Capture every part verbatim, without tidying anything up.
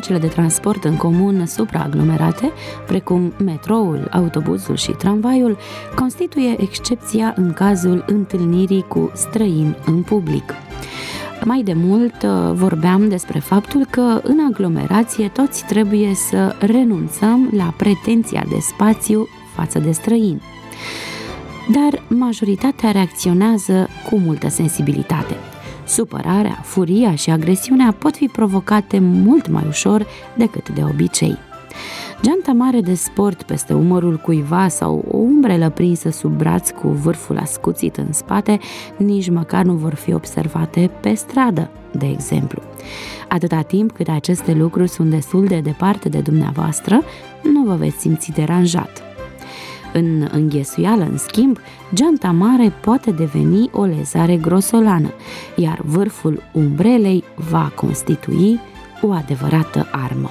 mijloacele de transport în comun supraaglomerate, precum metroul, autobuzul și tramvaiul, constituie excepția în cazul întâlnirii cu străini în public. Mai de mult vorbeam despre faptul că în aglomerație toți trebuie să renunțăm la pretenția de spațiu față de străini. Dar majoritatea reacționează cu multă sensibilitate. Supărarea, furia și agresiunea pot fi provocate mult mai ușor decât de obicei. Geanta mare de sport peste umărul cuiva sau o umbrelă prinsă sub braț cu vârful ascuțit în spate nici măcar nu vor fi observate pe stradă, de exemplu. Atâta timp cât aceste lucruri sunt destul de departe de dumneavoastră, nu vă veți simți deranjat. În înghesuială, în schimb, geanta mare poate deveni o lezare grosolană, iar vârful umbrelei va constitui o adevărată armă.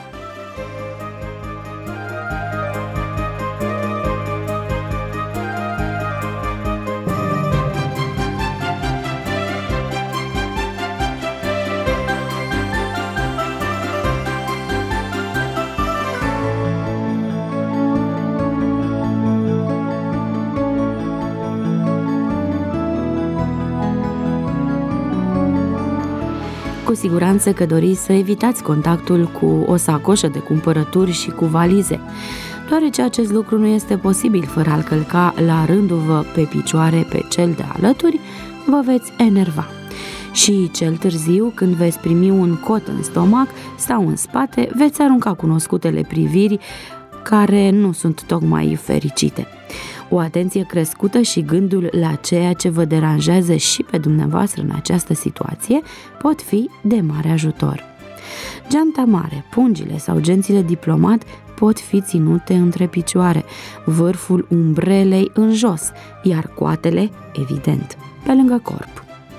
Cu siguranță că doriți să evitați contactul cu o sacoșă de cumpărături și cu valize, deoarece acest lucru nu este posibil fără a-l călca la rândul-vă pe picioare pe cel de alături, vă veți enerva. Și cel târziu, când veți primi un cot în stomac sau în spate, veți arunca cunoscutele priviri care nu sunt tocmai fericite. O atenție crescută și gândul la ceea ce vă deranjează și pe dumneavoastră în această situație pot fi de mare ajutor. Geanta mare, pungile sau gențile diplomat pot fi ținute între picioare, vârful umbrelei în jos, iar coatele, evident, pe lângă corp.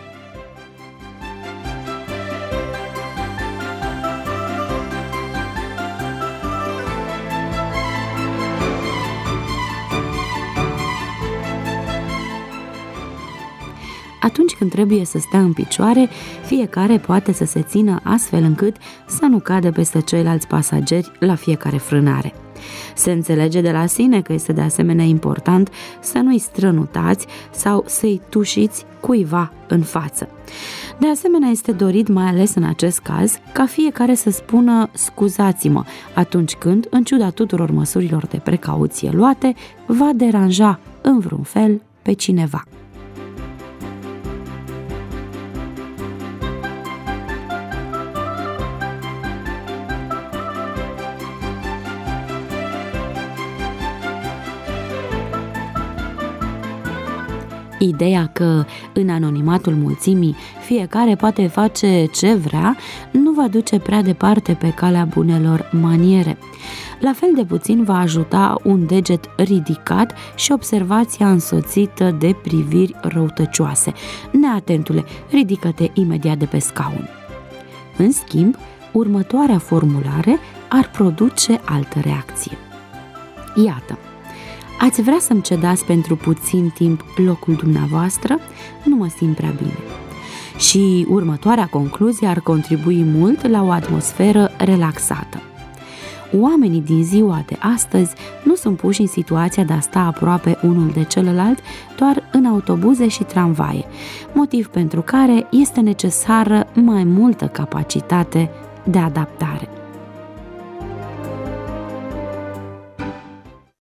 Atunci când trebuie să stea în picioare, fiecare poate să se țină astfel încât să nu cadă peste ceilalți pasageri la fiecare frânare. Se înțelege de la sine că este de asemenea important să nu-i strănutați sau să-i tușiți cuiva în față. De asemenea, este dorit, mai ales în acest caz, ca fiecare să spună scuzați-mă atunci când, în ciuda tuturor măsurilor de precauție luate, va deranja în vreun fel pe cineva. Ideea că, în anonimatul mulțimii, fiecare poate face ce vrea, nu va duce prea departe pe calea bunelor maniere. La fel de puțin va ajuta un deget ridicat și observația însoțită de priviri răutăcioase. Neatentule, ridică-te imediat de pe scaun. În schimb, următoarea formulare ar produce altă reacție. Iată, ați vrea să-mi cedați pentru puțin timp locul dumneavoastră? Nu mă simt prea bine. Și următoarea concluzie ar contribui mult la o atmosferă relaxată. Oamenii din ziua de astăzi nu sunt puși în situația de a sta aproape unul de celălalt doar în autobuze și tramvaie, motiv pentru care este necesară mai multă capacitate de adaptare.